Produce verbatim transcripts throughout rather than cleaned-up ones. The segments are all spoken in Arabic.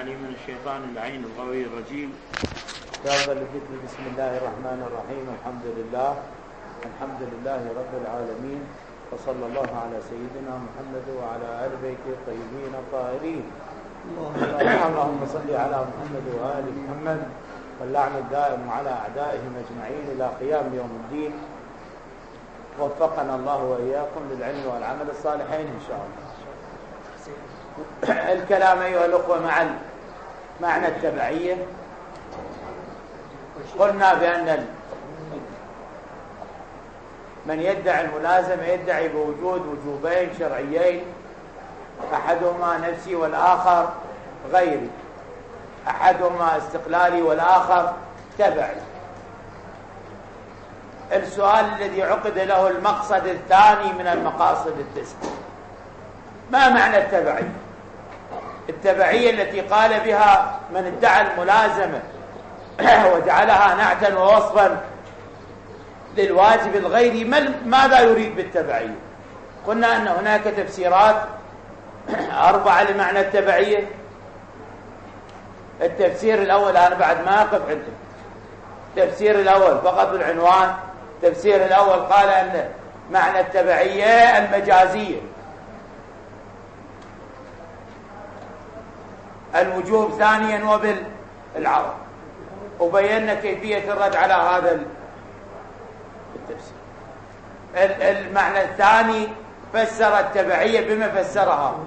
العليم من الشيطان اللعين الغوي الرجيم. كتاب الذكر. بسم الله الرحمن الرحيم. الحمد لله الحمد لله رب العالمين، وصلى الله على سيدنا محمد وعلى آل بيته الطيبين الطاهرين. اللهم صل على محمد وآل محمد، واللعن الدائم على أعدائهم أجمعين إلى قيام يوم الدين. وفقنا الله وإياكم للعلم والعمل الصالحين إن شاء الله. الكلام أيها الأخوة مع معنى التبعية. قلنا بأن من يدعي الملازمة يدعي بوجود وجوبين شرعيين، أحدهما نفسي والآخر غيري، أحدهما استقلالي والآخر تبعي. السؤال الذي عقد له المقصد الثاني من المقاصد التسعة: ما معنى التبعية؟ التبعية التي قال بها من ادعى الملازمة وجعلها نعتا ووصفا للواجب الغيري، ماذا يريد بالتبعية؟ قلنا أن هناك تفسيرات أربعة لمعنى التبعية. التفسير الأول أنا بعد ما أقف عنده. التفسير الأول فقط بالعنوان. التفسير الأول قال أن معنى التبعية المجازية، الوجوب ثانيا وبالعرض، وبينا كيفية الرد على هذا التفسير. المعنى الثاني فسر التبعية بما فسرها،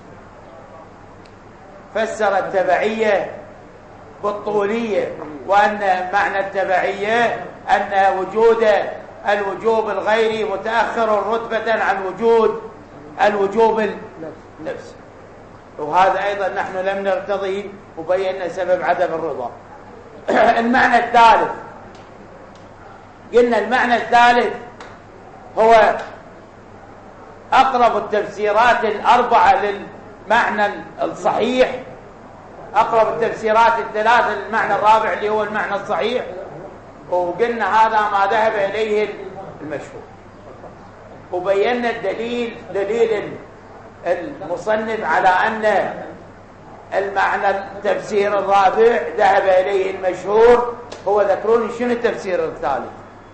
فسر التبعية بالطولية، وأن معنى التبعية أن وجود الوجوب الغيري متأخر رتبة عن وجود الوجوب النفسي. وهذا أيضا نحن لم نرتضيه وبينا سبب عدم الرضا. المعنى الثالث قلنا المعنى الثالث هو أقرب التفسيرات الأربعة للمعنى الصحيح، أقرب التفسيرات الثلاثة للمعنى الرابع اللي هو المعنى الصحيح. وقلنا هذا ما ذهب إليه المشهور، وبينا الدليل دليل المصنف على أن المعنى التفسير الرابع ذهب إليه المشهور هو. ذكروني شنو التفسير الثالث؟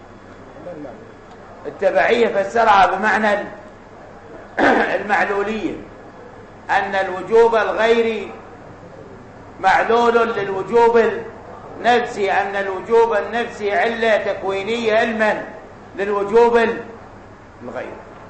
التبعية فسرها بمعنى المعلولية، أن الوجوب الغيري معلول للوجوب النفسي، أن الوجوب النفسي علة تكوينية علما للوجوب الغيري.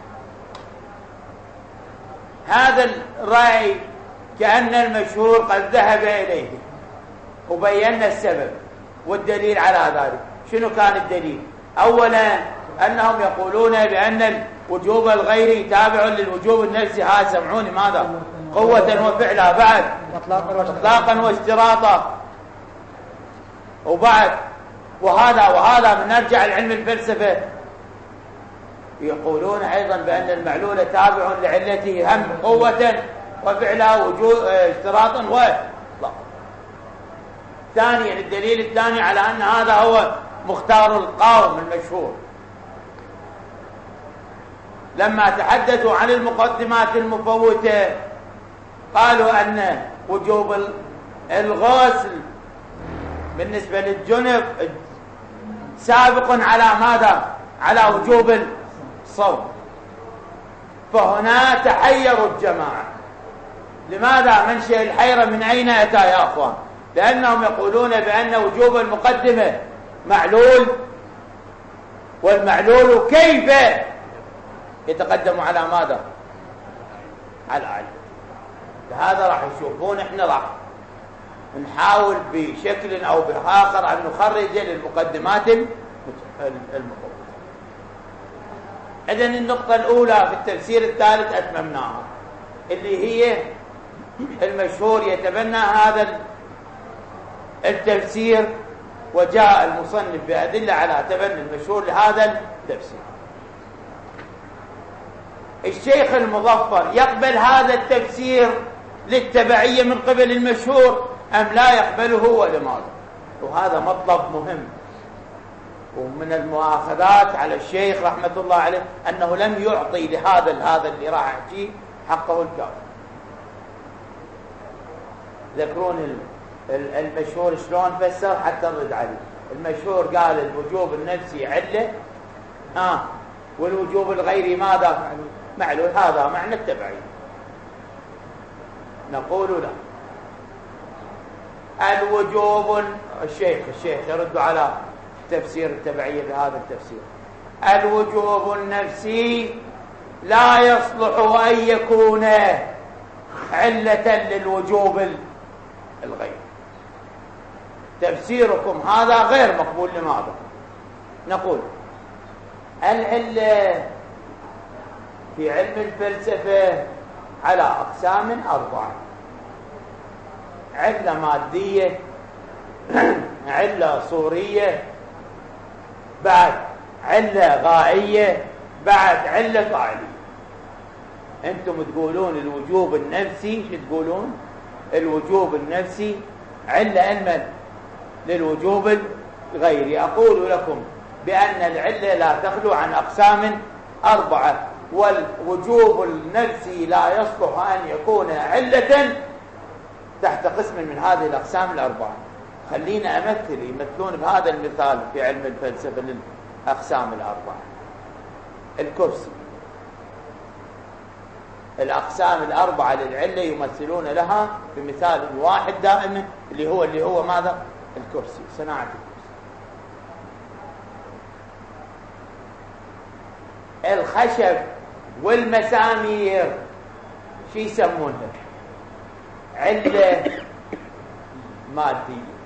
هذا الرأي كأن المشهور قد ذهب إليه، وبينا السبب والدليل على ذلك. شنو كان الدليل؟ أولا أنهم يقولون بأن الوجوب الغيري تابع للوجوب النفسي. ها سمعوني ماذا؟ قوة وفعلا، بعد إطلاقا واشتراطا، وبعد وهذا وهذا من نرجع لعلم الفلسفة يقولون أيضا بأن المعلول تابع لعلته هم قوة وفعلا وجود اشتراطا وإطلاقا. ثانيا الدليل الثاني على أن هذا هو مختار القوم المشهور، لما تحدثوا عن المقدمات المفوتة قالوا أن وجوب الغسل بالنسبة للجنب سابق على ماذا؟ على وجوب الصوم. فهنا تحيروا الجماعة. لماذا منشأ الحيرة؟ من أين أتى يا أخوان؟ لأنهم يقولون بأن وجوب المقدمة معلول، والمعلول كيف يتقدم على ماذا؟ على العلم. لهذا راح يشوفون احنا راح نحاول بشكل أو بآخر أن نخرج للمقدمات المفوتة. إذن النقطة الأولى في التفسير الثالث أتممناها، اللي هي المشهور يتبنى هذا التفسير، وجاء المصنف بأدلة على تبني المشهور لهذا التفسير. الشيخ المظفر يقبل هذا التفسير للتبعية من قبل المشهور أم لا يقبله، ولماذا؟ وهذا مطلب مهم. ومن المؤاخذات على الشيخ رحمة الله عليه أنه لم يعطي لهذا هذا اللي راح أحكيه حقه الكافي. ذكرون المشهور شلون فسر حتى نرد عليه. المشهور قال الوجوب النفسي علة، ها، والوجوب الغيري ماذا؟ معلول. هذا معنى التبعية. نقول له الوجوب، الشيخ الشيخ يرد على تفسير التبعية بهذا التفسير: الوجوب النفسي لا يصلح أن يكون علة للوجوب الغيري. تفسيركم هذا غير مقبول. لماذا؟ نقول العلة في علم الفلسفة على أقسام أربعة: علة مادية، علة صورية، بعد علة غائية، بعد علة فاعلية. أنتم تقولون الوجوب النفسي، شو تقولون؟ الوجوب النفسي علة المن للوجوب الغيري. أقول لكم بأن العلة لا تخلو عن أقسام أربعة، والوجوب النفسي لا يصلح أن يكون علة تحت قسم من هذه الأقسام الأربعة. خلينا أمثل، يمثلون بهذا المثال في علم الفلسفة للأقسام الأربعة. الكرسي، الأقسام الأربعة للعلة يمثلون لها بمثال واحد دائما، اللي هو اللي هو ماذا؟ الكرسي، صناعة الكرسي. الخشب والمسامير شو يسمونها؟ علة مادية.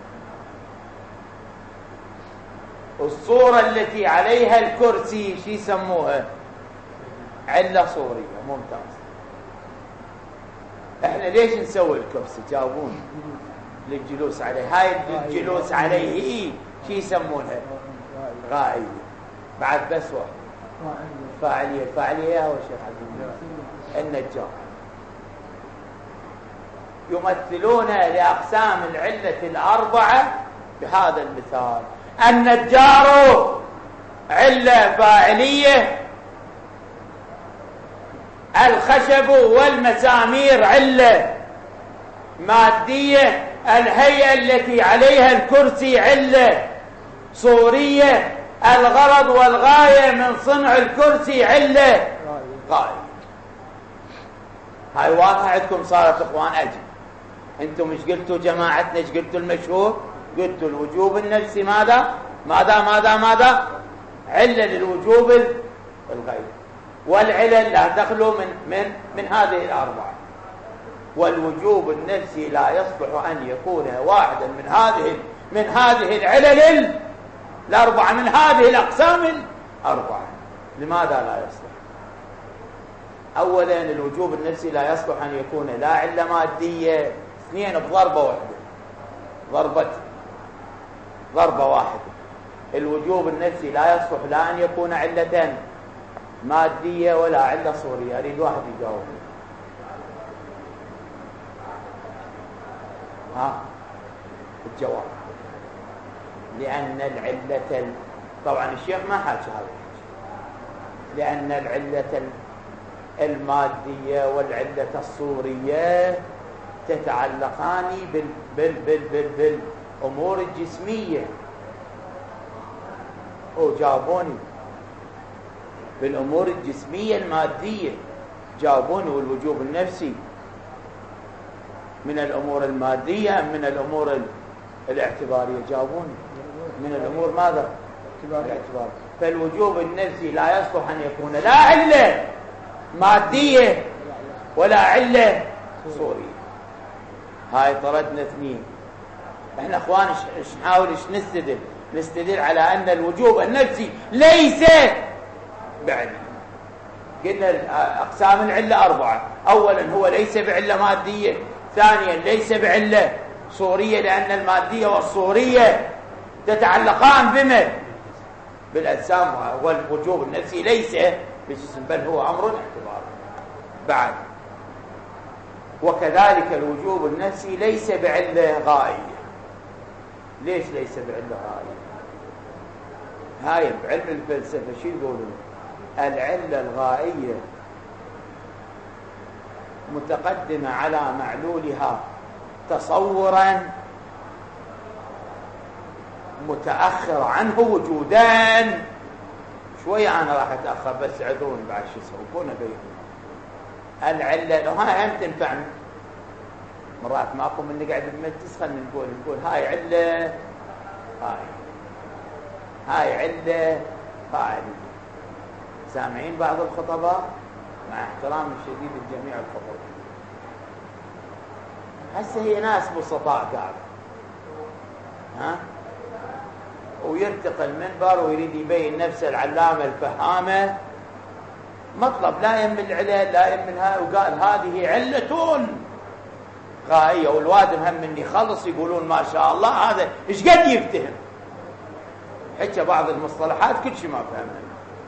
الصورة التي عليها الكرسي شو يسموها؟ علة صورية. ممتاز. احنا ليش نسوي الكرسي؟ جاوبون. للجلوس عليه. هاي الجلوس عليه شو يسمونها؟ غائية. بعد بس واحد فاعلية. الفاعلية يا هو الشيخ عبد النجار. يمثلون لأقسام العلة الأربعة بهذا المثال: النجار علة فاعلية، الخشب والمسامير علة مادية، الهيئة التي عليها الكرسي علة صورية، الغرض والغاية من صنع الكرسي علة غاية. هاي واضحة عندكم صارت اخوان؟ اجل انتم مش قلتوا جماعتنا، ايش قلتوا المشهور؟ قلتوا الوجوب النفسي ماذا ماذا ماذا ماذا علة للوجوب الغيري، والعلل لا تخلو من من من هذه الاربعه. والوجوب النفسي لا يصلح ان يكون واحدا من هذه من هذه العلل الاربعه، من هذه الاقسام الاربعه. لماذا لا يصلح؟ اولا الوجوب النفسي لا يصلح ان يكون لا عله ماديه، اثنين بضربه واحده، ضربه ضربه واحده. الوجوب النفسي لا يصلح لا ان يكون علة ماديه ولا عله صوريه. اريد واحد يجاوب. ها الجواب: لان العله، طبعا الشيخ ما حكى هذا، لان العله الماديه والعله الصوريه تتعلقان بال بال بال بال بالامور الجسميه. وجابوني بالامور الجسميه الماديه، جابوني والوجوب النفسي من الامور الماديه ام من الامور الاعتباريه؟ جابوني من الامور ماذا؟ الاعتباريه. فالوجوب النفسي لا يصلح ان يكون لا عله ماديه ولا عله صوريه. هاي طردنا اثنين. احنا اخوان ايش نحاول ايش نستدل؟ نستدل على ان الوجوب النفسي ليس بعلة. قلنا اقسام العله اربعه: اولا هو ليس بعله ماديه، ثانيا ليس بعله صوريه لان الماديه والصوريه تتعلقان بما بالاجسام، والوجوب النفسي ليس بجسم بل هو امر اعتباري. بعد وكذلك الوجوب النفسي ليس بعله غائيه. ليش ليس بعله غائيه؟ هاي بعلم الفلسفه شو يقولون؟ العله الغائيه متقدمه على معلولها تصورا متأخر عنه وجودا. شوية أنا راح أتأخر بس عذروني بعد شو يسوون بينهم. العلة لو هاي هم تنفع مرات ماكو من نقعد بمجلس خلينا نقول نقول هاي علة هاي هاي علة هاي سامعين بعض الخطباء مع احترام الشديد لجميع الخطباء. هسه هي ناس بسطاء قاعد ها ويرتقي المنبر ويريد يبين نفسه العلامة الفهامة مطلب لا يم العلل لا يم منها وقال هذه علة غائية والوادم هم مني خلص يقولون ما شاء الله هذا ايش قد يفتهم حتى بعض المصطلحات كل شيء ما فهمنا.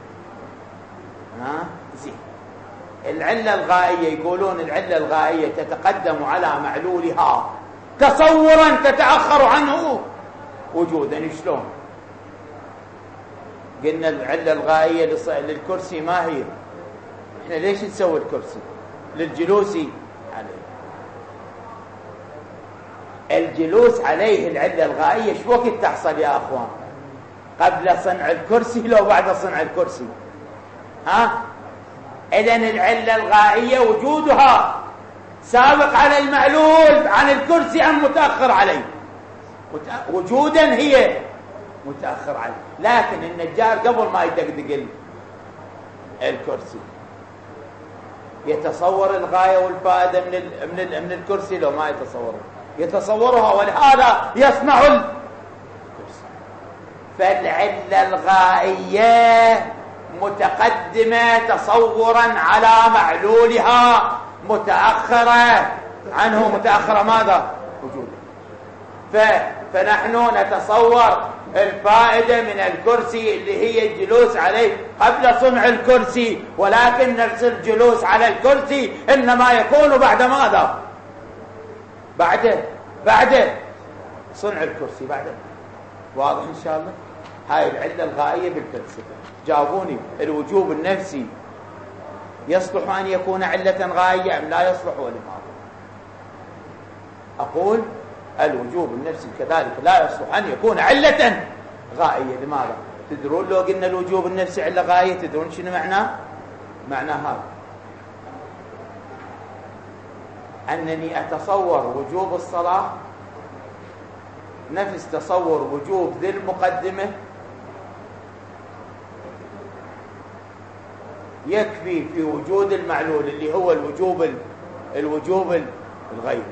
ها زين العلة الغائية يقولون العلة الغائية تتقدم على معلولها تصورا تتأخر عنه وجودا. شلون؟ قلنا العلة الغائية للكرسي ما هي؟ احنا ليش نسوي الكرسي؟ للجلوس عليه. الجلوس عليه العلة الغائية شو وقت تحصل يا اخوان؟ قبل صنع الكرسي لو بعد صنع الكرسي؟ ها؟ اذن العلة الغائية وجودها سابق على المعلول عن الكرسي ام متأخر عليه؟ وجودا هي متأخر عليه. لكن النجار قبل ما يدقدق الكرسي يتصور الغاية والفائدة من ال من ال من الكرسي لو ما يتصورها يتصورها ولهذا يصنع الكرسي. فالعلة الغائية متقدمة تصورا على معلولها متأخرة عنه متأخرة ماذا؟ وجوده. فنحن نتصور الفائدة من الكرسي اللي هي الجلوس عليه قبل صنع الكرسي ولكن نفس الجلوس على الكرسي إنما يكون بعد ماذا؟ بعد بعد صنع الكرسي بعد. واضح إن شاء الله؟ هاي العلة الغائية بالفلسفة. جاوبوني الوجوب النفسي يصلح أن يكون علة غائية أم لا يصلح ولماذا؟ أقول الوجوب النفسي كذلك لا يصلح أن يكون علة غائية. لماذا؟ تدرون لو قلنا الوجوب النفسي علة غائية تدرون شنو معناه؟ معناه هذا أنني أتصور وجوب الصلاة نفس تصور وجوب ذي المقدمة يكفي في وجود المعلول اللي هو الوجوب الوجوب الغيري.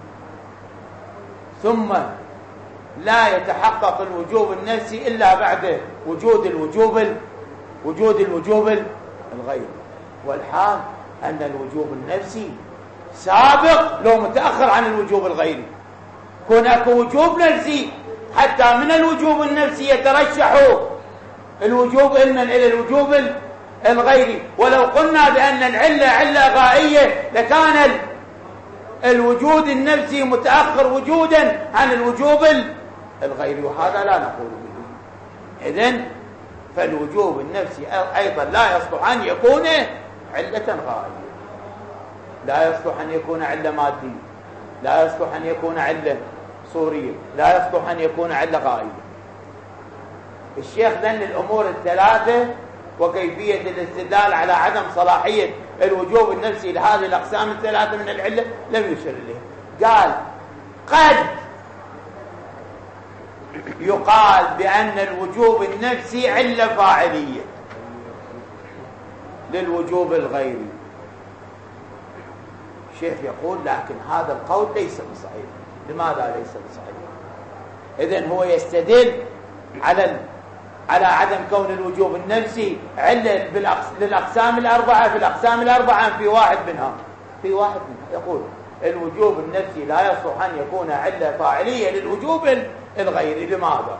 ثم لا يتحقق الوجوب النفسي إلا بعد وجود الوجوب وجود الوجوب الغيري. والحال أن الوجوب النفسي سابق لو متأخر عن الوجوب الغيري. هناك وجوب نفسي حتى من الوجوب النفسي يترشح الوجوب علما إلى الوجوب الغيري. ولو قلنا بأن العلة علة غائية لكان الوجود النفسي متأخر وجودا عن الوجوب الغيري وهذا لا نقول به. إذن فالوجوب النفسي أيضا لا يصلح أن يكون علة غائية، لا يصلح أن يكون علة مادية، لا يصلح أن يكون علة صورية، لا يصلح أن يكون علة غائية. الشيخ ذن الأمور الثلاثة وكيفية الاستدلال على عدم صلاحية الوجوب النفسي لهذه الأقسام الثلاثة من العلة لم يشر إليه. قال قد يقال بأن الوجوب النفسي علة فاعلية للوجوب الغيري. الشيخ يقول لكن هذا القول ليس بصحيح. لماذا ليس بصحيح؟ إذن هو يستدل على على عدم كون الوجوب النفسي علة للأقسام الأربعة. في الأقسام الأربعة في واحد منها في واحد منها يقول الوجوب النفسي لا يصلح أن يكون علة فاعلية للوجوب الغيري. لماذا؟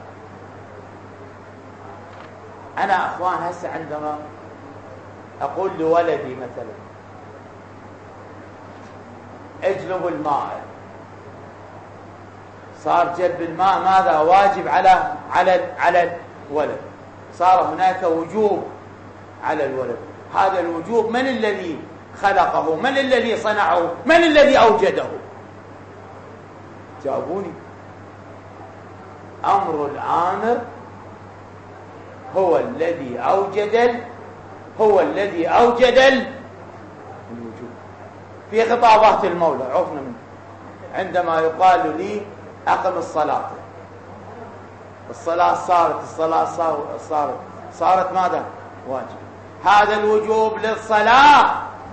أنا أخوان هسه عندما أقول لولدي مثلا اجلب الماء، صار جلب الماء ماذا؟ واجب على على على الولد. صار هناك وجوب على الولد. هذا الوجوب من الذي خلقه؟ من الذي صنعه؟ من الذي أوجده؟ جاوبوني. أمر الآمر هو الذي أوجد هو الذي أوجد الوجوب في خطابات المولى. عرفنا منه عندما يقال لي أقم الصلاة، الصلاة صارت الصلاة صارت صارت ماذا؟ واجب. هذا الوجوب للصلاة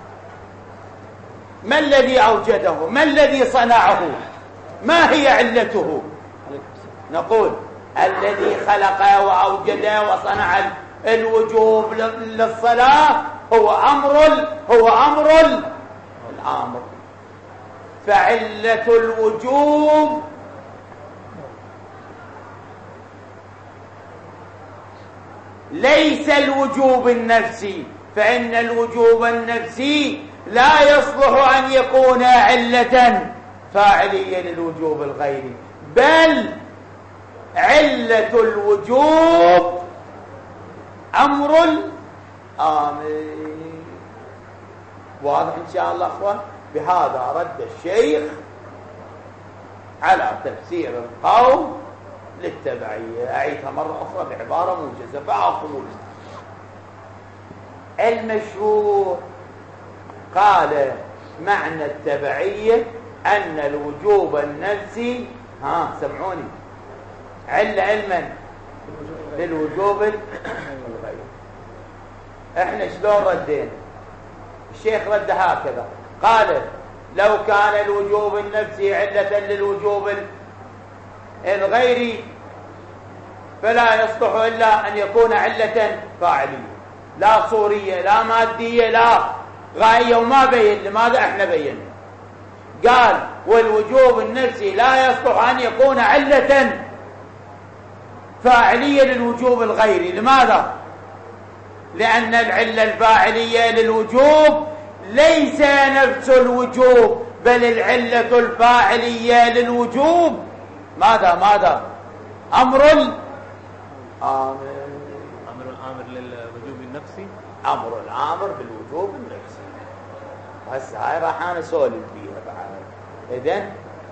ما الذي أوجده؟ ما الذي صنعه؟ ما هي علته؟ نقول الذي خلق وأوجد وصنع الوجوب للصلاة هو أمر هو أمر الآمر. فعلة الوجوب ليس الوجوب النفسي، فإن الوجوب النفسي لا يصلح أن يكون علة فاعلية للوجوب الغيري، بل علة الوجوب أمر الآمر. واضح إن شاء الله أخوان؟ بهذا رد الشيخ على تفسير القوم للتبعية. أعيدها مرة أخرى بعبارة موجزة فأقول المشهور قال معنى التبعية أن الوجوب النفسي ها سمعوني علة علما للوجوب الغيري. احنا شلون ردينا؟ الشيخ رد هكذا قال لو كان الوجوب النفسي علة للوجوب الغيري فلا يصلح إلا أن يكون علة فاعلية، لا صورية لا مادية لا غائية. وما بين لماذا؟ احنا بينا. قال والوجوب النفسي لا يصلح أن يكون علة فاعلية للوجوب الغيري. لماذا؟ لأن العلة الفاعلية للوجوب ليس نفس الوجوب، بل العلة الفاعلية للوجوب ماذا ماذا؟ أمر الآمر. أمر الآمر للوجوب النفسي، أمر الآمر بالوجوب النفسي. هسه هاي راح أنا أسولف بيها بعد. إذن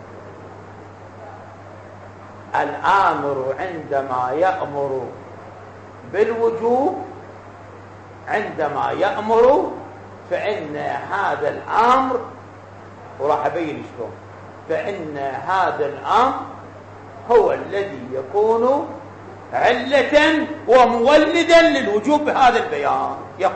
الآمر عندما يأمر بالوجوب عندما يأمر فإن هذا الأمر، وراح أبين شلون، فإن هذا الأمر هو الذي يكون علة ومولدا للوجوب بهذا البيان. يقول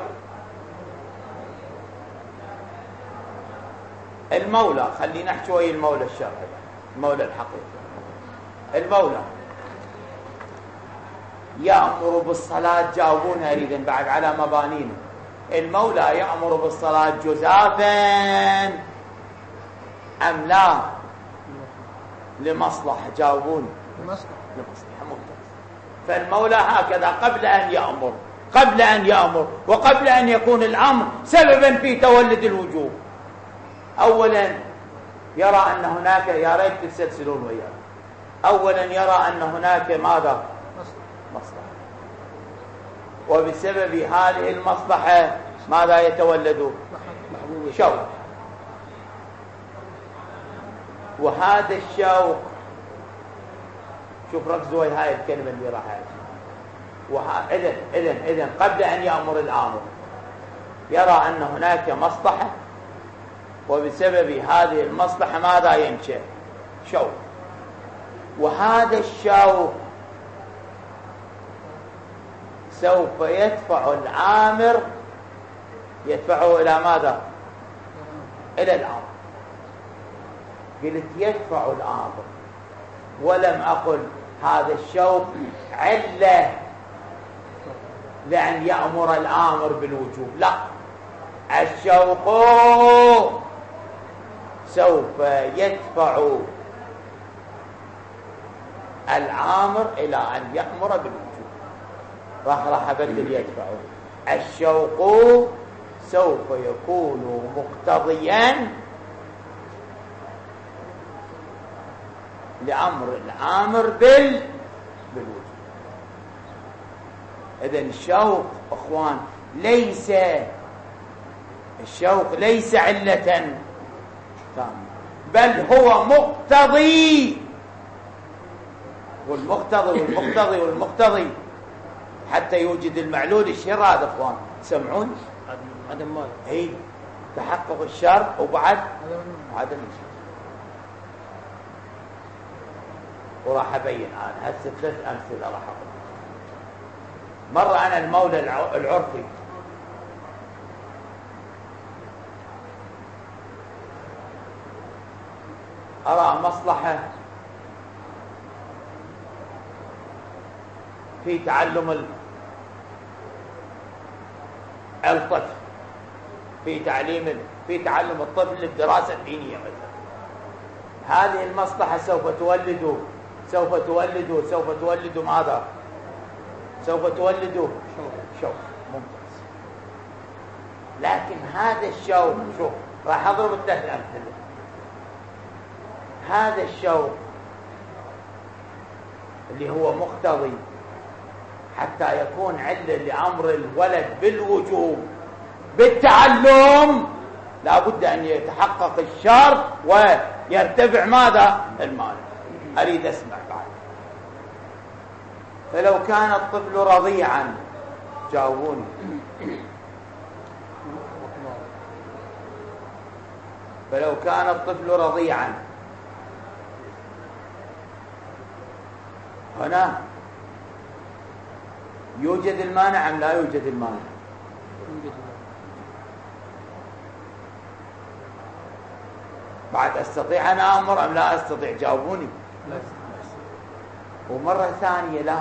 المولى، خلينا نحكي شوي المولى الشرعي، المولى الحقيقي. المولى يأمر بالصلاة، جاوبونها أريد بعد على مبانينا. المولى يأمر بالصلاة جزافا أم لا؟ لمصلحة. جاوبوني. لمصلحة. لمصلحة ممتاز. فالمولى هكذا قبل أن يأمر قبل أن يأمر وقبل أن يكون الأمر سببا في تولد الوجوب، أولا يرى أن هناك، يا ريت تتسلسلون وياه، أولا يرى أن هناك ماذا؟ مصلحة، وبسبب هذه المصلحة ماذا يتولد؟ شوق. وهذا الشوق، شوف ركزوا هاي الكلمة اللي راح وها... إذن إذن إذن قبل أن يأمر الآمر يرى أن هناك مصلحة، وبسبب هذه المصلحة ماذا ينشأ؟ شوق. وهذا الشوق سوف يدفع الآمر، يدفعه إلى ماذا؟ إلى الأمر. قلت يدفع الآمر ولم أقل هذا الشوق علة لأن يأمر الآمر بالوجوب، لا، الشوق سوف يدفع الآمر إلى أن يأمر بالوجوب. راح راح أبدل يدفعه. الشوق سوف يكون مقتضيا لأمر الآمر بال بالوجوب. إذن الشوق أخوان ليس الشوق ليس علة تامة، بل هو مقتضي، والمقتضي والمقتضي والمقتضي حتى يوجد المعلول. الشر هذا اخوان سمعون عدم مال اي تحقق الشر وبعد عدم الشر. وراح ابين انا هسه ثلاث امثله راح اقول. مره انا المولى العرفي ارى مصلحه في تعلم الطفل، في تعليم في تعلم الطفل الدراسة الدينية مثلا. هذه المصلحة سوف تولد سوف تولد سوف تولد ماذا؟ سوف تولد شوق ممتاز. لكن هذا الشوق، شوف راح اضرب الثلاث امثله. هذا الشوق اللي هو مقتضي حتى يكون علة لأمر الولد بالوجوب بالتعلم، لا بد أن يتحقق الشرط ويرتفع ماذا؟ المال. أريد أسمع بعد. فلو كان الطفل رضيعا، جاوبوني، فلو كان الطفل رضيعا هنا يوجد المانع أم لا يوجد المانع؟ بعد أستطيع أن أمر أم لا أستطيع؟ جاوبوني. ومرة ثانية لا،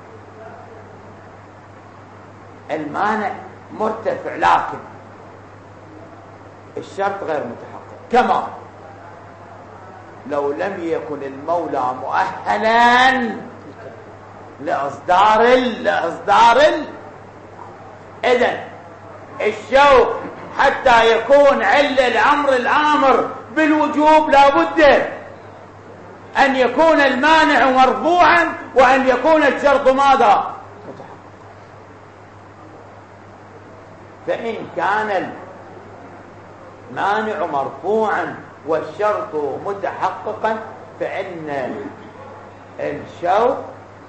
المانع مرتفع لكن الشرط غير متحقق. كما لو لم يكن المولى مؤهلا لإصدار لإصدار إذن الشوق حتى يكون علة لأمر الآمر بالوجوب لا بد أن يكون المانع مرفوعا وأن يكون الشرط ماذا؟ متحقق. فإن كان المانع مرفوعا والشرط متحققا فإن الشوق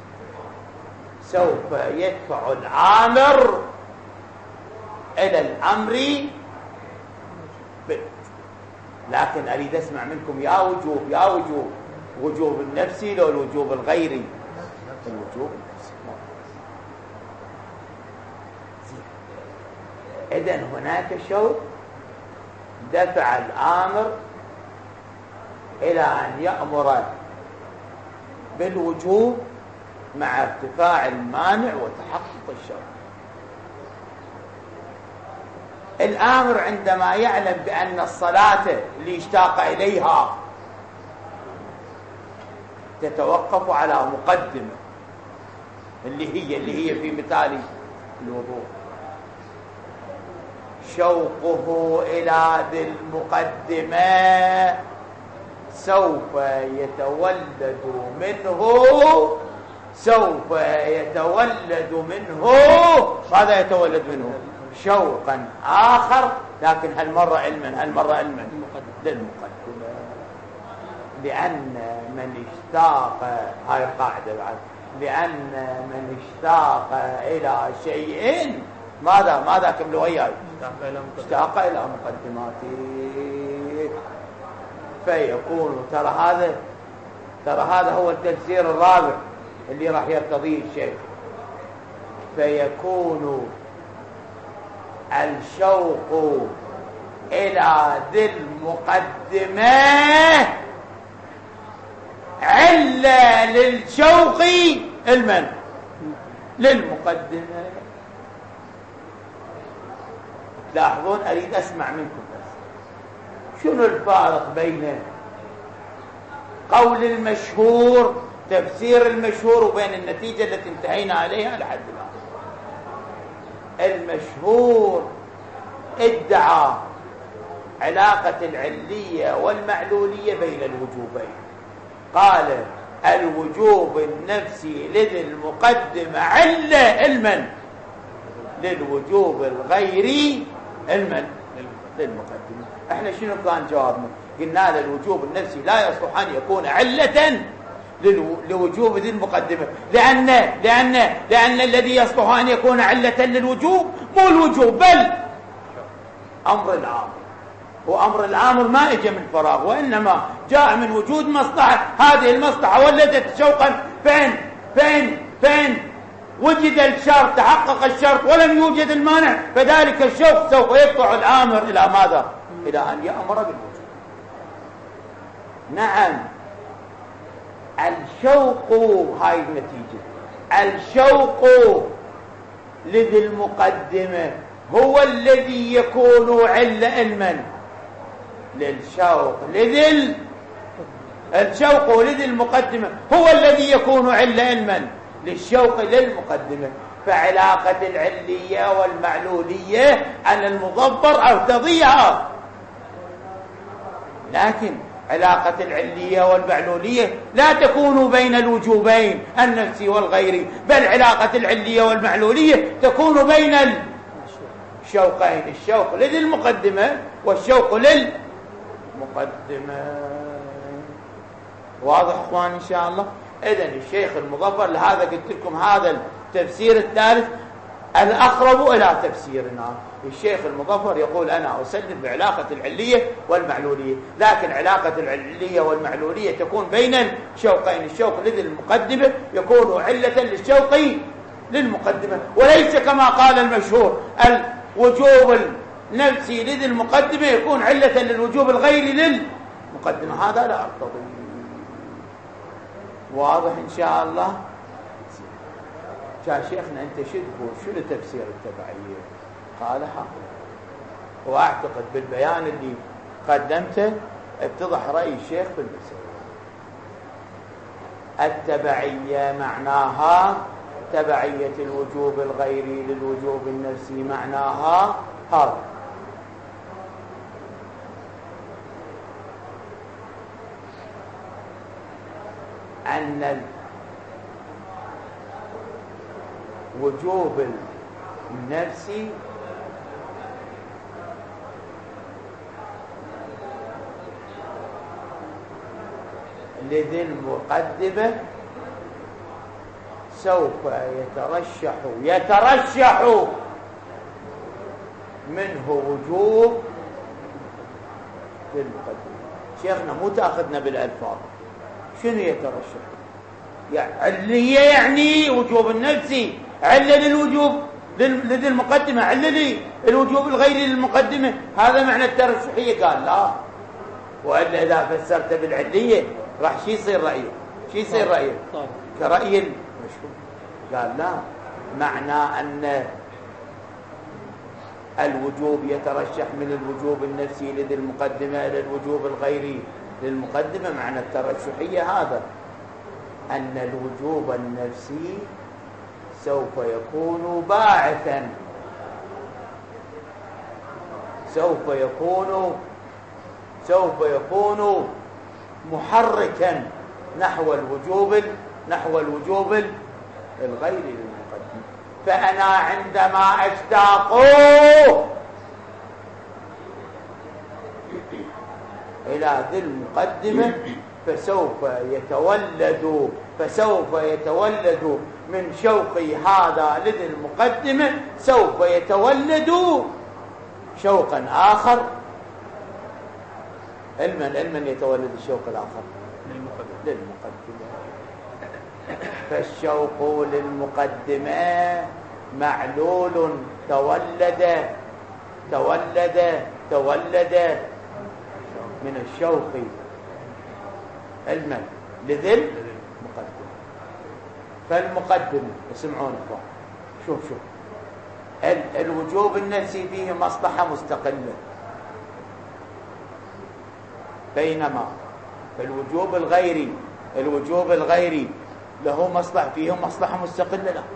سوف يدفع الآمر إلى الأمر ب... لكن أريد أسمع منكم يا وجوب يا وجوب وجوب النفسي لو الوجوب الغيري؟ الوجوب النفسي. إذن هناك شوق دفع الآمر إلى أن يأمر بالوجوب مع ارتفاع المانع وتحقق الشرط. الآمر عندما يعلم بأن الصلاة اللي اشتاق إليها تتوقف على مقدمة اللي هي اللي هي في مثال الوضوء، شوقه إلى ذي المقدمة سوف يتولد منه سوف يتولد منه ماذا يتولد منه؟ شوقا آخر، لكن هالمرة علما هالمرة علما للمقدمة. لأن من اشتاق، هاي القاعدة بعد، لأن من اشتاق إلى شيء ماذا ماذا كملوا وياي؟ اشتاق إلى مقدماته. فيكون ترى هذا ترى هذا هو التفسير الرابع اللي راح يرتضيه الشيخ. فيكون الشوق إلى ذي المقدمة علة للشوق المن للمقدمة. تلاحظون أريد أسمع منكم بس شنو الفارق بين قول المشهور تفسير المشهور وبين النتيجة التي انتهينا عليها لحد الآن. المشهور ادعى علاقة العلية والمعلولية بين الوجوبين، قال الوجوب النفسي لذي المقدمة علة المن للوجوب الغيري المن للمقدمة. احنا شنو كان جوابنا؟ قلنا له الوجوب النفسي لا يصلح أن يكون علة لوجوب ذي المقدمة، لأن لأن لأن الذي يصلح أن يكون علة للوجوب مو الوجوب بل أمر العامل، وأمر العامل ما إجا من فراغ، وإنما جاء من وجود مصلحة. هذه المصلحة ولدت شوقا فين فين فين وجد الشرط، تحقق الشرط ولم يوجد المانع، فذلك الشوق سوف يدفع الآمر إلى ماذا؟ إلى أن يأمر بالوجوب. نعم الشوق، هاي النتيجة، الشوق لذي المقدمة هو الذي يكون علة المن للشوق لذي الشوق لذي المقدمة هو الذي يكون علة المن للشوق للمقدمة. فعلاقة العلية والمعلولية على المضبر أرتضيها، لكن علاقة العلية والمعلولية لا تكون بين الوجوبين النفسي والغيري، بل علاقة العلية والمعلولية تكون بين الشوقين، الشوق لذي المقدمة والشوق للمقدمة. واضح اخوان ان شاء الله؟ اذن الشيخ المظفر، لهذا قلت لكم هذا التفسير الثالث الأقرب إلى تفسيرنا. الشيخ المظفر يقول أنا أسلم بعلاقة العلية والمعلولية، لكن علاقة العلية والمعلولية تكون بين الشوقين، الشوق لذي المقدمة يكون علة للشوق للمقدمة، وليس كما قال المشهور الوجوب النفسي لذي المقدمة يكون علة للوجوب الغيري للمقدمة، هذا لا أرتضي. واضح إن شاء الله؟ يا شيخنا أنت شو تقول؟ شنو تفسير التبعية؟ قال حق، وأعتقد بالبيان اللي قدمته اتضح رأي الشيخ في المسألة. التبعية معناها تبعية الوجوب الغيري للوجوب النفسي، معناها هذا. أن الوجوب النفسي لذي المقدمة سوف يترشح يترشح منه وجوب في المقدمة. شيخنا مو تأخذنا بالألفاظ، شنو يترشح؟ يعني علية يعني وجوب النفسي، علة للوجوب لذي المقدمة، علة للوجوب الغيري للمقدمة، هذا معنى الترشحية. قال لا، وإلا إذا فسرت بالعلية راح شي يصير رأيه، شي يصير رأيه كرأي المشهور. قال لا، معنى أن الوجوب يترشح من الوجوب النفسي لذي المقدمة إلى الوجوب الغيري للمقدمة، معنى الترشحية هذا أن الوجوب النفسي سوف يكون باعثا، سوف يكون سوف يكون محركا نحو الوجوب نحو الوجوب الغيري للمقدمة. فأنا عندما أشتاق إلى ذي المقدمة فسوف يتولد فسوف يتولد من شوقي هذا لذي المقدمة سوف يتولد شوقا آخر. علما علما يتولد الشوق الآخر للمقدمة. فالشوق للمقدمة معلول تولد تولد تولد من الشوق علما لذي المقدمة. فالمقدمة اسمعون اخوان، شوف شوف ال الوجوب النفسي فيه مصلحة مستقلة، بينما في الوجوب الغيري الوجوب الغيري له مصلحة، فيه مصلحة مستقلة، له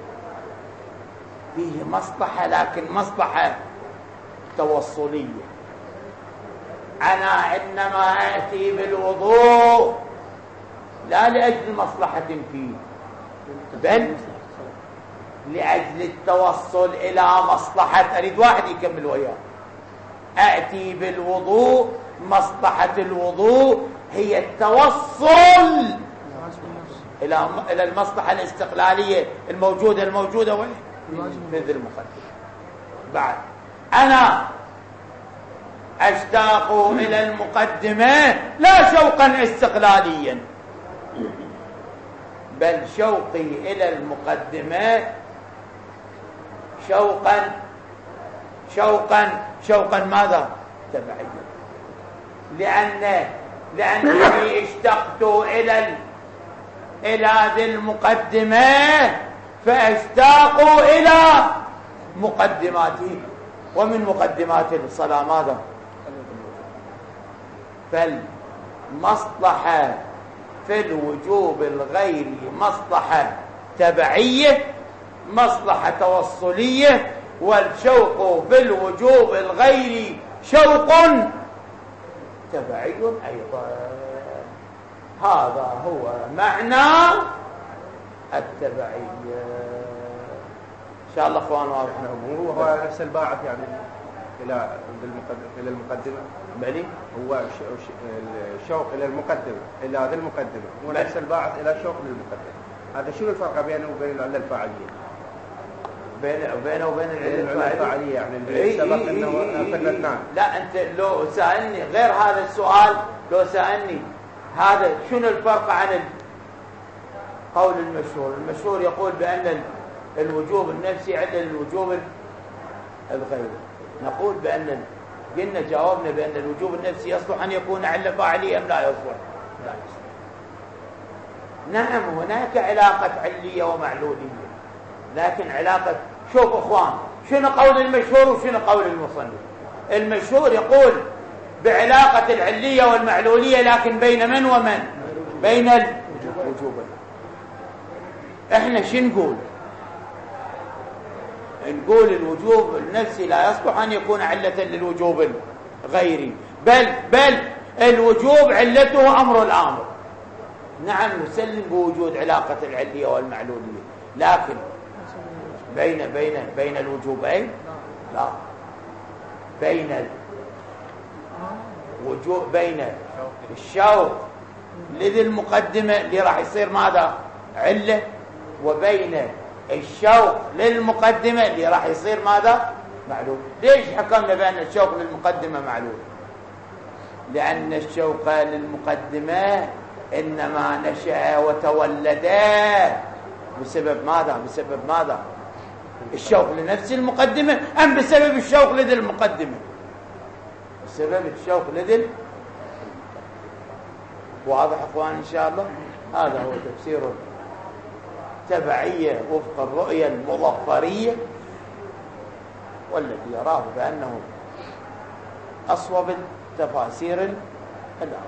فيه مصلحة لكن مصلحة توصلية. أنا عندما أتي بالوضوء لا لأجل مصلحة فيه بل لأجل التوصل إلى مصلحة. أريد واحد يكمل وياه. أأتي بالوضوء مصلحة الوضوء هي التوصل إلى إلى المصلحة الاستقلالية الموجودة الموجودة وين؟ في ذي المقدمة. بعد أنا أشتاق إلى المقدمة لا شوقا استقلاليا، بل شوقي إلى المقدمة شوقا شوقا شوقا ماذا؟ تبعيا. لأن لأنني اشتقت إلى إلى ذي المقدمة فأشتاق إلى مقدماته، ومن مقدمات الصلاة ماذا؟ فالمصلحة في الوجوب الغيري مصلحة تبعية، مصلحة توصلية، والشوق في الوجوب الغيري شوق تبعي أيضا. هذا هو معنى التبعية. إن شاء الله أخوان واضحنا. هو نفس الباعث يعني إلى إلى المقدمة. بلي هو الشوق إلى المقدمة إلى هذه المقدمة هو نفس الباعث إلى الشوق للمقدمة. هذا شو الفرق بينه وبين العلة الفاعلية؟ بينه وبينه وبين العلة الفاعلية يعني اللي سبق إنه اثنان. لا أنت لو سألني غير هذا السؤال، لو سألني هذا شنو الفرق عن قول المشهور؟ المشهور يقول بأن الوجوب النفسي علة للوجوب الغيري. نقول بأن قلنا جاوبنا بأن الوجوب النفسي يصلح أن يكون علة فاعلية أم لا يصلح؟ لا يصلح. نعم هناك علاقة علية ومعلولية، لكن علاقة، شوف أخوان شنو قول المشهور وشنو قول المصنف. المشهور يقول بعلاقة العلية والمعلولية، لكن بين من ومن؟ بين الوجوبين. احنا شو نقول؟ نقول الوجوب النفسي لا يصلح أن يكون علة للوجوب الغيري، بل بل الوجوب علته أمر الآمر. نعم نسلم بوجود علاقة العلية والمعلولية، لكن بين بين بين الوجوبين لا، بين الوجوب بين الشوق لذي المقدمة اللي راح يصير ماذا؟ علة، وبين الشوق للمقدمة اللي راح يصير ماذا؟ معلول. ليش حكمنا بأن الشوق للمقدمة معلول؟ لأن الشوق للمقدمة إنما نشأ وتولد بسبب ماذا؟ بسبب ماذا؟ الشوق لنفس المقدمة أم بسبب الشوق لذي المقدمة؟ بسبب الشوق لذي. واضح أخوان إن شاء الله؟ هذا هو تفسير تبعية وفق الرؤية المظفرية، والذي يراه بأنه أصوب التفاسير الأخرى.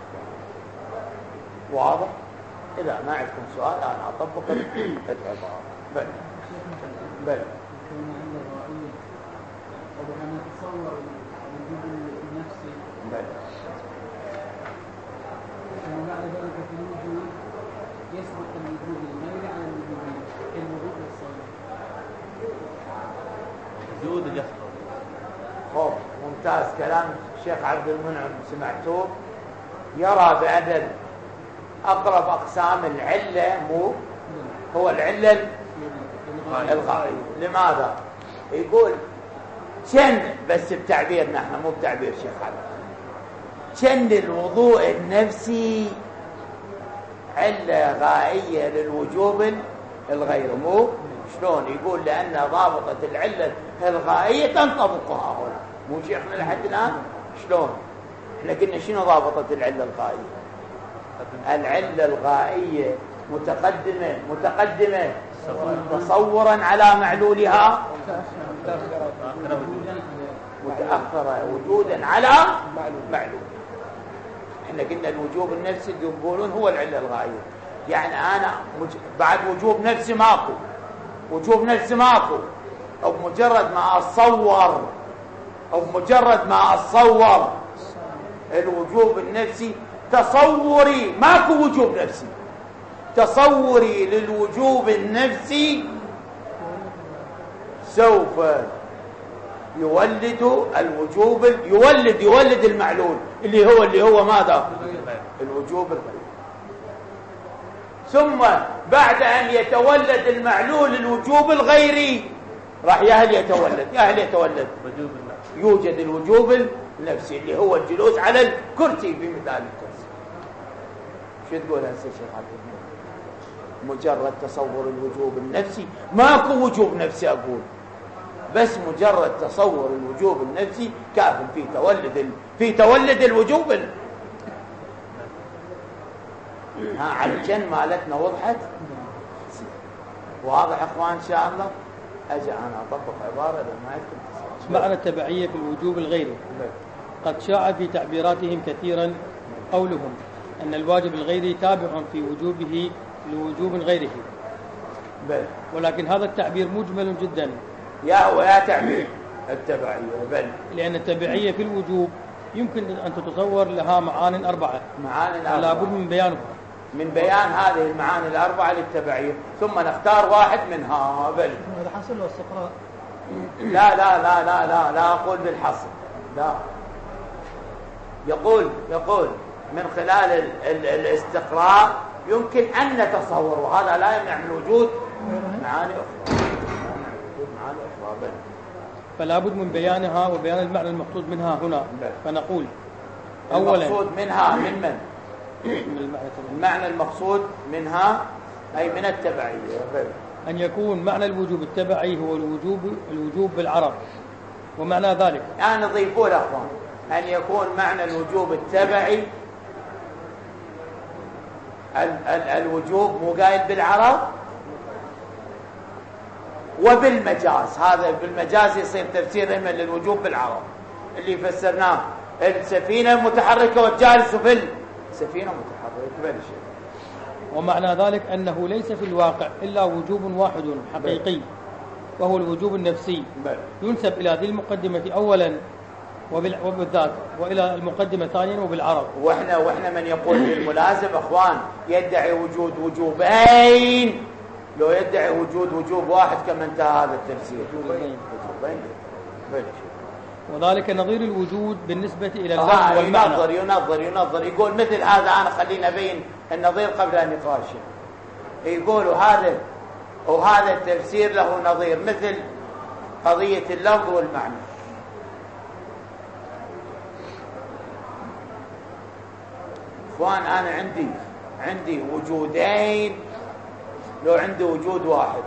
واضح؟ إذا ما عندكم سؤال أنا أطبق العبارة. بل بل بل يسبق الوجود الغير على الوجود الوجود الصالح. وجود يسبق. خوف ممتاز كلام الشيخ عبد المنعم سمعتوه. يرى بأن أقرب أقسام العلة مو هو العلة الغائية. لماذا؟ يقول شن، بس بتعبيرنا احنا مو بتعبير شيخ عبد، شن الوضوء النفسي علة غائية للوجوب الغير. مو شلون؟ يقول لأن ضابطة العلة الغائية تنطبقها هنا. مو شيخنا لحد الآن شلون؟ احنا قلنا شنو ضابطة العلة الغائية؟ العلة الغائية متقدمة متقدمة تصورا على معلولها، متأخرة وجودا على معلول. احنا قلنا الوجوب النفسي يقولون هو العلة الغائية، يعني انا بعد وجوب نفسي ماكو، وجوب نفسي ماكو، او مجرد ما اتصور او مجرد ما اتصور الوجوب النفسي، تصوري ماكو وجوب نفسي، تصوري للوجوب النفسي سوف يولد الوجوب، يولد يولد المعلول اللي هو اللي هو ماذا؟ الوجوب الغيري. ثم بعد أن يتولد المعلول الوجوب الغيري راح يا هل يتولد يا هل يتولد يوجد الوجوب النفسي اللي هو الجلوس على الكرسي بمثال الكرسي. شو تقول هسه شيخ عبد الرحمن؟ مجرد تصور الوجوب النفسي، ماكو وجوب نفسي أقول، بس مجرد تصور الوجوب النفسي كاف في تولد ال... في تولد الوجوب ال... ها على الجن مالتنا وضحت؟ واضح اخوان ان شاء الله. اجي انا اطبق عباره لما يكتب معنى التبعيه في الوجوب الغيري. قد شاع في تعبيراتهم كثيرا قولهم ان الواجب الغيري تابع في وجوبه لوجوب غيره، بل ولكن هذا التعبير مجمل جدا. يا ويا تعبير التبعيه بل لان التبعيه في الوجوب يمكن ان تتصور لها معان اربعه، معاني الاربعه لابد من بيانها، من بيان هذه المعاني الاربعه للتبعيه، ثم نختار واحد منها. بل هذا حصل له استقراء؟ لا لا لا لا لا لا اقول بالحصر، لا. يقول يقول من خلال ال ال الاستقراء يمكن ان نتصور، وهذا لا يمنع من وجود معاني اخرى، معاني اخرى. بل فلا بد من بيانها وبيان المعنى المقصود منها هنا. بل. فنقول اولا المقصود منها من من؟ من المعنى, المعنى المقصود منها اي من التبعيه. بل. ان يكون معنى الوجوب التبعي هو الوجوب الوجوب بالعرب، ومعنى ذلك يعني نضيفوا له اخوان ان يكون معنى الوجوب التبعي ال ال الوجوب مو قايل بالعرب وبالمجاز. هذا بالمجاز يصير تفسير اما للوجوب بالعرب اللي فسرناه السفينه المتحركه والجالس في السفينه متحركه. بل شيء. ومعنى ذلك أنه ليس في الواقع إلا وجوب واحد حقيقي وهو الوجوب النفسي، بل. ينسب إلى ذي المقدمة أولا وبالذات، وإلى المقدمة ثانيا وبالعرب. وإحنا وإحنا من يقول بالملازم أخوان يدعي وجود وجوبين، لو يدعي وجود وجوب واحد كما انتهى هذا التفسير. وجوبين. بل. وذلك نظير الوجود بالنسبة إلى اللفظ آه والمعنى. ينظر ينظر ينظر يقول مثل هذا. أنا خلينا أبين النظير قبل أن نقاشه. يقولوا هذا وهذا التفسير له نظير مثل قضية اللفظ والمعنى. اخوان أنا عندي عندي وجودين لو عندي وجود واحد.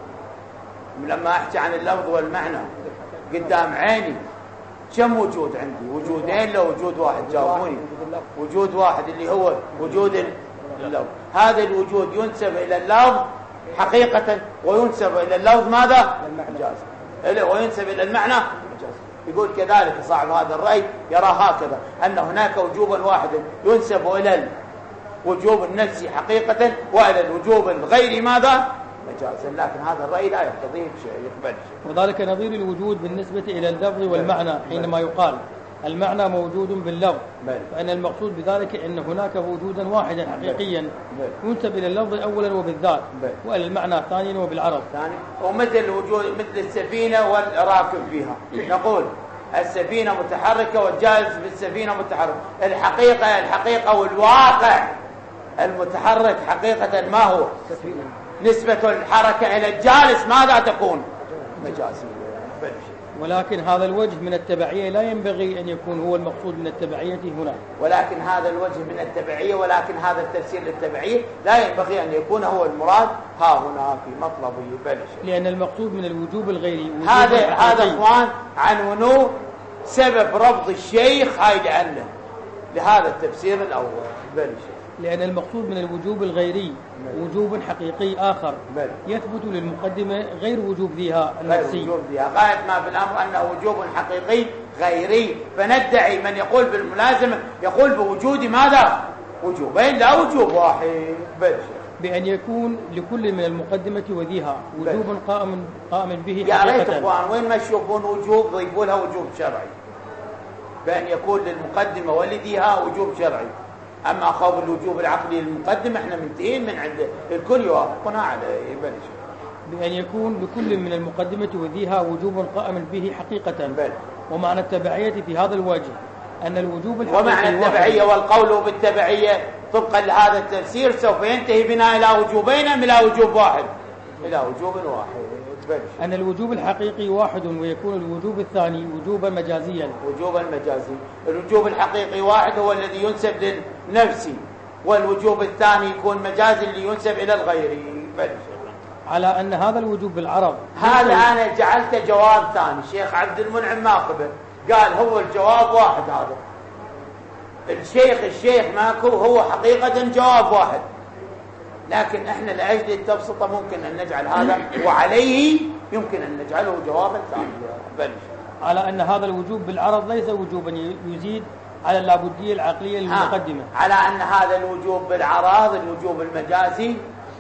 لما أحكي عن اللفظ والمعنى قدام عيني كم وجود عندي؟ وجودين لو وجود واحد؟ جاوبوني. وجود واحد اللي هو وجود اللفظ. هذا الوجود ينسب إلى اللفظ حقيقة وينسب إلى اللفظ ماذا؟ مجازا. وينسب إلى المعنى مجازا. يقول كذلك صاحب هذا الرأي يرى هكذا أن هناك وجوبا واحدا ينسب إلى الوجوب النفسي حقيقة وإلى الوجوب الغيري ماذا؟ مجازا. لكن هذا الرأي لا يقتضي شيء يقبل شيء. وذلك نظير الوجود بالنسبة إلى اللفظ والمعنى حينما يقال المعنى موجود باللفظ، فإن المقصود بذلك أن هناك وجودا واحدا حقيقيا ينسب إلى اللفظ أولا وبالذات، وإلى المعنى ثانيا وبالعرب. ثاني ومثل وجود مثل السفينة والراكب فيها. نقول السفينة متحركة والجالس بالسفينة متحرك. الحقيقة الحقيقة والواقع المتحرك حقيقة ما هو؟ نسبة الحركة إلى الجالس ماذا تكون؟ مجازي. ولكن هذا الوجه من التبعية لا ينبغي أن يكون هو المقصود من التبعية هنا. ولكن هذا الوجه من التبعية ولكن هذا التفسير للتبعية لا ينبغي أن يكون هو المراد ها هنا في مطلبه. بلش. لأن المقصود من الوجوب الغيري هذا هذا اخوان عنونوا سبب رفض الشيخ هاي لأنه لهذا التفسير الأول. بلش. لأن المقصود من الوجوب الغيري وجوب حقيقي آخر بل. يثبت للمقدمة غير وجوب ذيها النفسي. غير وجوب ذيها. غاية ما في الأمر أنه وجوب حقيقي غيري، فندعي من يقول بالملازمة يقول بوجود ماذا؟ وجوبين لا وجوب واحد. بل. بأن يكون لكل من المقدمة وذيها وجوب قائم قائم به يا حقيقة. ريت اخوان وين ما تشوفون وجوب ضيفوا لها وجوب شرعي، بأن يكون للمقدمة ولذيها وجوب شرعي. أما أخاف الوجوب العقلي للمقدم احنا منتهين من عند الكل يوافقنا عليه. بلش. بأن يكون لكل من المقدمة وذيها وجوب قائم به حقيقة. بل. ومعنى التبعية في هذا الوجه أن الوجوب الحقيقي ومعنى التبعية والقول بالتبعية طبقا لهذا التفسير سوف ينتهي بنا إلى وجوبين أم إلى وجوب واحد؟ إلى وجوب واحد. بل. أن الوجوب الحقيقي واحد ويكون الوجوب الثاني وجوبا مجازيا. وجوبا مجازي. الوجوب الحقيقي واحد هو الذي ينسب للنفس، والوجوب الثاني يكون مجازي اللي ينسب إلى الغير. بل. على أن هذا الوجوب بالعرض هذا أنا جعلته جواب ثاني. الشيخ عبد المنعم ما قبل، قال هو الجواب واحد. هذا الشيخ الشيخ ماكو هو حقيقة جواب واحد، لكن احنا لأجل التبسطة ممكن أن نجعل هذا وعليه يمكن أن نجعله جوابا ثانيا. بل. على أن هذا الوجوب بالعرض ليس وجوبا يزيد على اللابدية العقلية المقدمة. على أن هذا الوجوب بالعرض الوجوب المجازي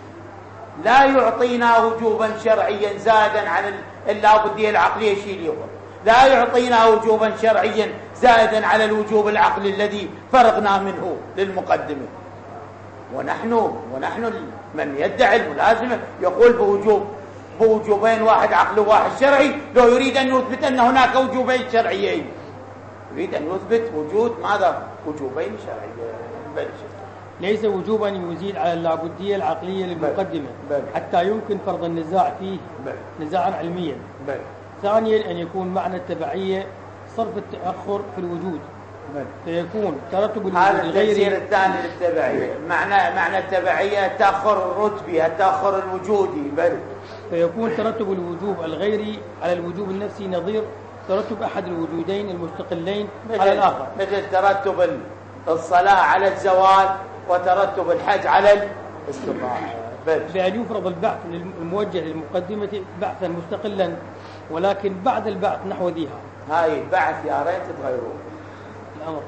لا يعطينا وجوبا شرعيا زائدا عن اللابدية العقلية. شيء يقول لا يعطينا وجوبا شرعيا زائدا على الوجوب العقلي الذي فرغنا منه للمقدمة. ونحن ونحن من يدعي الملازمة يقول بوجوب بوجوبين، واحد عقلي وواحد شرعي. لو يريد أن يثبت أن هناك وجوبين شرعيين، يريد أن يثبت وجود ماذا؟ وجوبين شرعيين. ليس وجوبا يزيد على اللابدية العقلية للمقدمة بل. بل. حتى يمكن فرض النزاع فيه بل. نزاعا علميا. بل. ثانيا أن يكون معنى التبعية صرف التأخر في الوجود، بل. فيكون ترتب الوجود هذا التفسير الغيري. الثاني للتبعية. معنى معنى التبعية التأخر الرتبي، التأخر الوجودي. بل. فيكون ترتب الوجوب الغيري على الوجوب النفسي نظير ترتب أحد الوجودين المستقلين على الآخر، مثل ترتب الصلاة على الزوال وترتب الحج على الاستطاعة. بأن يفرض البعث الموجه للمقدمة بعثا مستقلا، ولكن بعد البعث نحو ذيها. هاي البعث يا ريت تغيروه الأمر.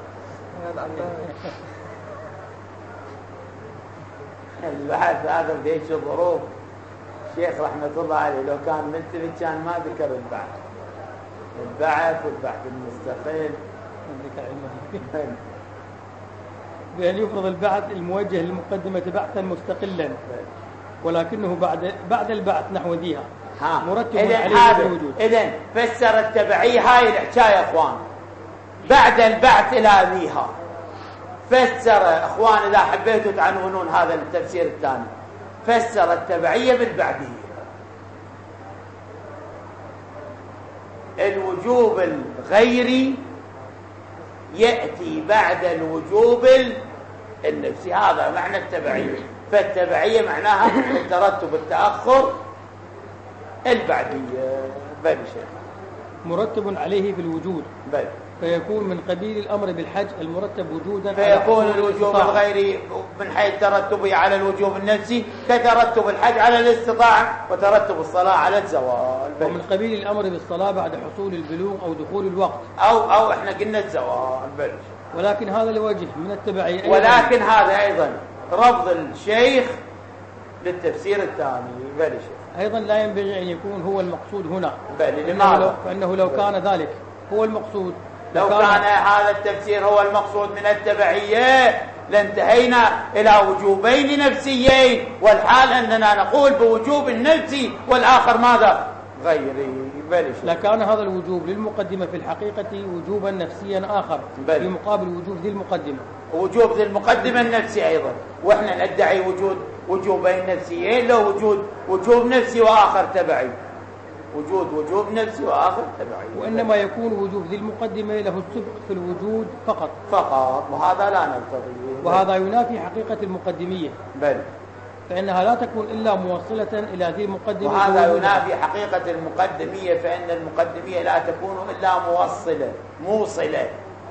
البعث هذا بهيك الظروف الشيخ رحمة الله عليه لو كان منتبه كان ما ذكر البعث. البعث والبحث المستقل بأن يفرض البعث الموجه للمقدمة بعثا مستقلا، ولكنه بعد بعد البعث نحو ذيها مرتب عليه الوجود. إذن فسر التبعية هاي الحكاية يا أخوان بعد البعث إلى ذيها. فسر أخوان إذا حبيتوا تعنونون هذا التفسير الثاني، فسر التبعية بالبعدية. الوجوب الغيري يأتي بعد الوجوب النفسي، هذا معنى التبعية. فالتبعية معناها ترتب التأخر البعدية. بل شيء مرتب عليه في الوجود، بل فيكون من قبيل الأمر بالحج المرتب وجودا، فيكون الوجوب الغيري من حيث ترتبه على الوجوب النفسي كترتب الحج على الاستطاعة وترتب الصلاة على الزوال. ومن قبيل الأمر بالصلاة بعد حصول البلوغ أو دخول الوقت، أو أو إحنا قلنا الزوال. بل ولكن هذا الوجه من التبعية، ولكن هذا أيضا رفض الشيخ للتفسير الثاني. بل شيخ أيضا لا ينبغي أن يكون هو المقصود هنا. بل لماذا؟ فإنه لو كان ذلك هو المقصود، لو كان هذا التفسير هو المقصود من التبعية لانتهينا إلى وجوبين نفسيين، والحال أننا نقول بوجوب النفسي والآخر ماذا؟ غيري. بل لكان هذا الوجوب للمقدمة في الحقيقة وجوبا نفسيا آخر بل. في مقابل وجوب ذي المقدمة. وجوب ذي المقدمة النفسي أيضا، وإحنا ندعي وجود وجوبين نفسيين، لو وجود وجوب نفسي وآخر تبعي، وجود وجوب نفسي وآخر تبعي. وإنما يكون وجوب ذي المقدمة له السبق في الوجود فقط فقط، وهذا لا نرتضيه، وهذا ينافي حقيقة المقدمية. بل فإنها لا تكون إلا موصلة إلى ذي المقدمة، وهذا ينافي حقيقة المقدمية، فإن المقدمية لا تكون إلا موصلة موصلة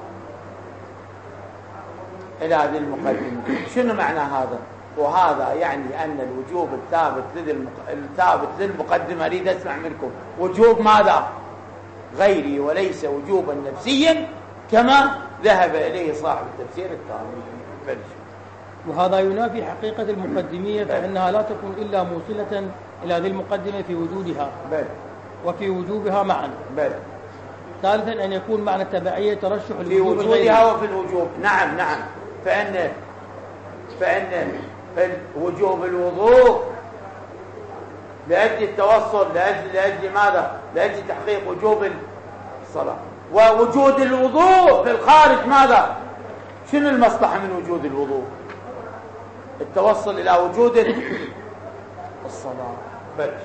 إلى ذي المقدمة. شنو معنى هذا؟ وهذا يعني أن الوجوب الثابت للمق... الثابت للمقدمة، أريد أسمع منكم، وجوب ماذا؟ غيري، وليس وجوبا نفسيا كما ذهب إليه صاحب التفسير الثاني. وهذا ينافي حقيقة المقدمية، فإنها لا تكون إلا موصلة إلى ذي المقدمة في وجودها بل. وفي وجوبها معا. بل. ثالثا أن يكون معنى التبعية ترشح في وجودها وفي الوجوب. نعم نعم فإن فإن وجوب الوضوء لأجل التوصل، لأجل لأجل ماذا؟ لأجل تحقيق وجوب الصلاة. ووجود الوضوء في الخارج ماذا؟ شنو المصلحة من وجود الوضوء؟ التوصل إلى وجود الصلاة. بلش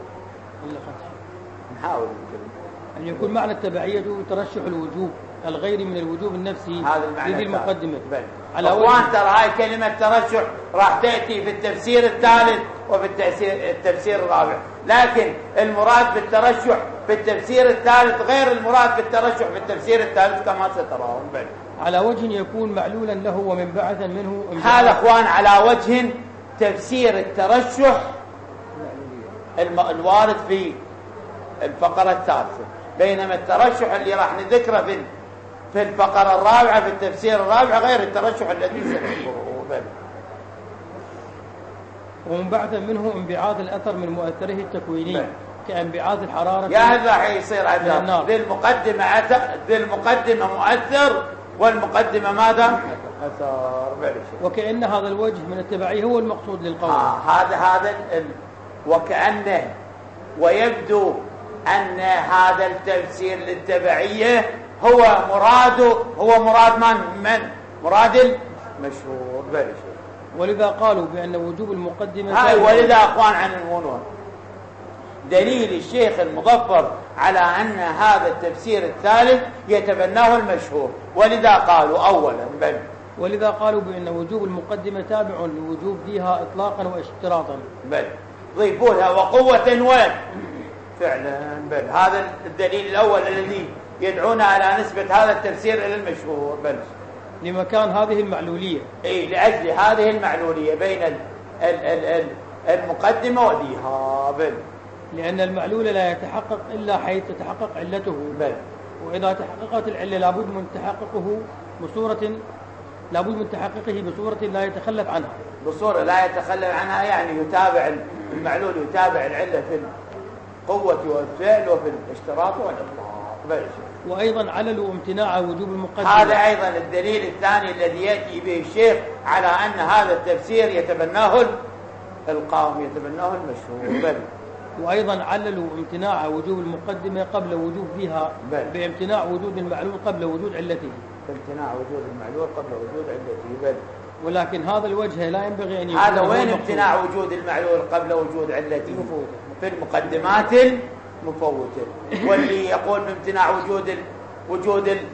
نحاول أن يكون معنى التبعية ترشح الوجوب الغير من الوجوب النفسي هذا المعنى في المقدمة. على أخوان ترى هاي كلمة ترشح راح تأتي في التفسير الثالث وفي التفسير الرابع، لكن المراد بالترشح في التفسير الثالث غير المراد بالترشح في التفسير الثالث كما سترون. على وجه يكون معلولا له ومنبعثا منه. هذا أخوان على وجه تفسير الترشح الوارد في الفقرة الثالثة، بينما الترشح اللي راح نذكره في في الفقرة الرابعة في التفسير الرابع غير الترشح الذي سنذكره. ومنبعثا منه انبعاث الأثر من مؤثره التكويني كانبعاث الحرارة. يا هذا راح يصير أثر ذي المقدمة أثر ذي المقدمة مؤثر والمقدمة ماذا؟ أثر. وكأن هذا الوجه من التبعية هو المقصود للقول. آه هذا هذا ال... وكأنه ويبدو أن هذا التفسير للتبعية هو مراد هو مراد من من مراد المشهور. بلش ولذا قالوا بأن وجوب المقدمة هاي ولذا أخوان عن المنون دليل الشيخ المظفر على أن هذا التفسير الثالث يتبناه المشهور، ولذا قالوا أولا بل ولذا قالوا بأن وجوب المقدمة تابع لوجوب ديها إطلاقا واشتراطا. بل ضيفوا لها وقوة وين فعلا. بل هذا الدليل الأول الذي يدعونا على نسبة هذا التفسير إلى المشهور. بل لمكان هذه المعلولية، اي لأجل هذه المعلولية بين ال ال ال ال المقدمة وديها. بل لأن المعلول لا يتحقق إلا حيث تتحقق علته. بل وإذا تحققت العلة لابد من تحققه بصورة لابد من تحققه بصورة لا يتخلف عنها. بصورة لا يتخلف عنها يعني يتابع المعلول يتابع العلة في القوة والفعل وفي الاشتراط والإطلاق. بل وأيضا علل امتناع وجوب المقدمة. هذا أيضا الدليل الثاني الذي يأتي به الشيخ على أن هذا التفسير يتبناه القوم يتبناه المشهور. بل وأيضا عللوا امتناع وجوب المقدمة قبل وجوب فيها بامتناع وجود المعلول قبل وجود علته. امتناع وجود المعلول قبل وجود علته. بل ولكن هذا الوجه لا ينبغي أن يكون هذا وين امتناع وجود المعلول قبل وجود علته؟ في المقدمات المفوتة. واللي يقول بامتناع وجود ال وجود ال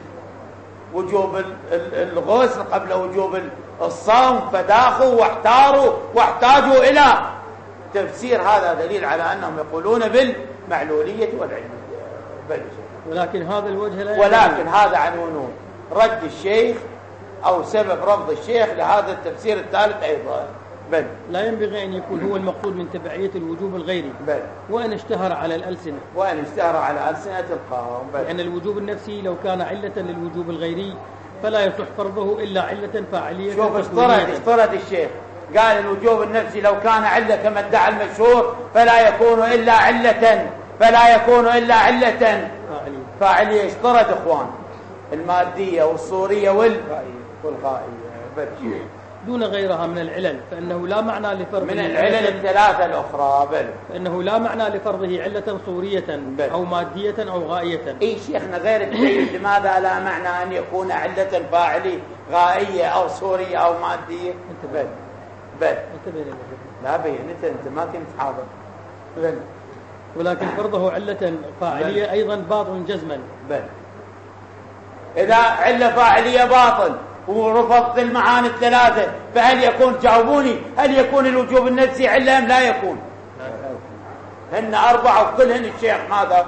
وجوب ال الغسل قبل وجوب الصوم فداخوا واحتاروا واحتاجوا إلى تفسير، هذا دليل على أنهم يقولون بالمعلولية والعلمية. ولكن هذا الوجه لا ولكن هذا عنوانه رد الشيخ أو سبب رفض الشيخ لهذا التفسير الثالث أيضا. بل لا ينبغي أن يكون هو المقصود من تبعية الوجوب الغيري. بل وأن اشتهر على الألسنة وأن اشتهر على ألسنة القوم. لأن الوجوب النفسي لو كان علة للوجوب الغيري فلا يصح فرضه إلا علة فاعلية. شوف اشترط اشترط الشيخ قال الوجوب النفسي لو كان علة كما ادعى المشهور فلا يكون إلا علة فلا يكون إلا علة فاعلية. فاعلية اشترط إخوان المادية والصورية والغائية دون غيرها من العلل، فإنه لا معنى لفرضه من العلل الثلاثة الأخرى. بل فإنه لا معنى لفرضه علة صورية بل. أو مادية أو غائية. إيه شيخنا غير الدليل لماذا لا معنى أن يكون علة فاعلية غائية أو صورية أو مادية؟ بل بل لا بينت أنت ما كنت حاضر. بل ولكن فرضه علة فاعلية بل. أيضا باطل جزما. بل إذا علة فاعلية باطل ورفضت المعاني الثلاثة فهل يكون جاوبوني هل يكون الوجوب النفسي علة أم لا يكون؟ هن أربعة وكلهن الشيخ ماذا؟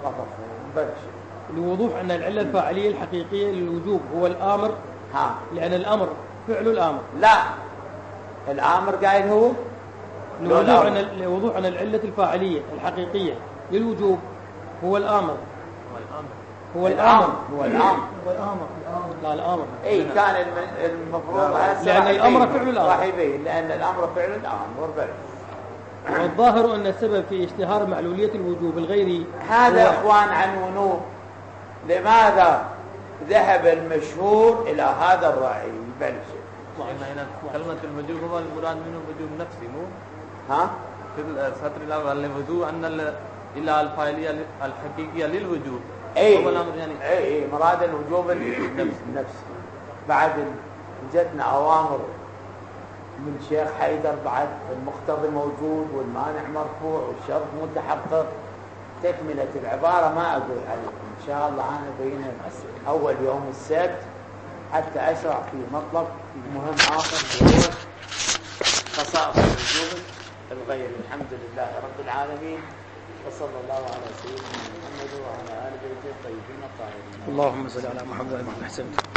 لوضوح أن العلة الفاعلية الحقيقية للوجوب هو الآمر. ها. لأن الأمر فعل الآمر. لا الآمر قايل هو لوضوح أن لوضوح أن العلة الفاعلية الحقيقية للوجوب هو الآمر. هو الآمر هو الآمر هو الآمر لا الآمر. أي كان المفروض لأن الأمر فعل الآمر. راح يبين لأن الأمر فعل الآمر. والظاهر أن السبب في اشتهار معلولية الوجوب الغيري هذا إخوان عنونه لماذا ذهب المشهور إلى هذا الرأي. بل كلمة الوجوب هو المراد منه وجوب نفسي مو ها في السطر الأول الوجوب أن إلا الفاعلية الحقيقية للوجوب. أي هو الأمر يعني أي أي مراد الوجوب النفس النفس. بعد جتنا أوامر من شيخ حيدر بعد المقتضي موجود والمانع مرفوع والشرط متحقق. تكملة العبارة ما أقول عليكم إن شاء الله، أنا بينها أول يوم السبت حتى أشرع في مطلب مهم آخر وهو خصائص الوجوب الغير. الحمد لله رب العالمين، وصلى الله على سيدنا محمد وعلى آل بيته الطيبين الطاهرين. اللهم صل على محمد وعلى آل محمد.